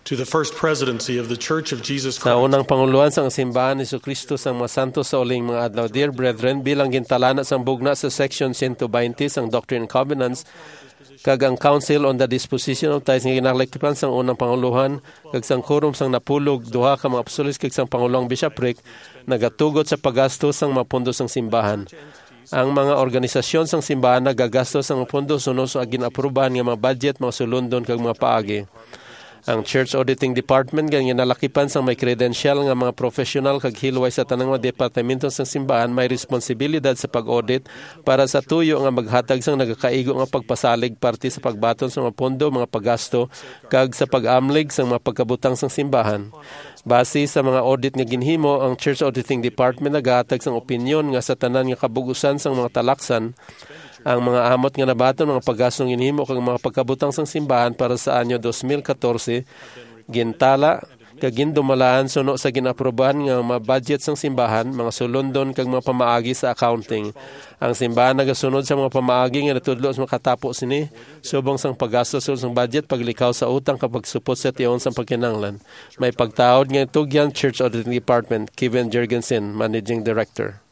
to the First Presidency of the Church of Jesus Sa Christ. unang panguluhan sang simbahan ni Jesucristo sang mga santo sa uling mga adlaw. Dear brethren, bilang gintalana sang bugna sa section 120 sang Doctrine and Covenants, kag ang Council on the Disposition of Tithes nga ginalakipan sang unang panguluhan, kag sang quorum sang napulog, duha ka mga apostoles kag sang pangulong bishopric, nagatugot sa paggastos sang mga pondo sang simbahan. Ang mga organisasyon sang simbahan nagagastos sang mga pondo sunod sa ginaprubahan nga mga budget, mga sulundon kag mga paagi. Ang Church Auditing Department nga ginalakipan sang may credential nga mga professional kag hilway sa tanang mga departamento sang simbahan may responsibilidad sa pag-audit para sa tuyo nga maghatag sang nagakaigo nga pagpasalig parte sa pagbaton sa mga pondo, mga paggasto kag sa pag-amlig sang mga pagkabutang sang simbahan. Base sa mga audit nga ginhimo, ang Church Auditing Department nagahatag sang opinyon nga sa tanan nga kabugusan sang mga talaksan ang mga amot nga nabaton mga paggasong ginhimo kag mga pagkabutang sang simbahan para sa anyo 2014 gintala kag gindumalaan suno sa ginaprobahan nga mga budget sang simbahan, mga sulundon kag mga pamaagi sa accounting. Ang simbahan nagasunod sa mga pamaagi nga natudlo sa makatapos sini subong sang paggastos sang budget, paglikaw sa utang kapag supot sa tiyon sang pagkinanglan. May pagtaod nga tugyan Church Auditing Department, Kevin Jurgensen, Managing Director.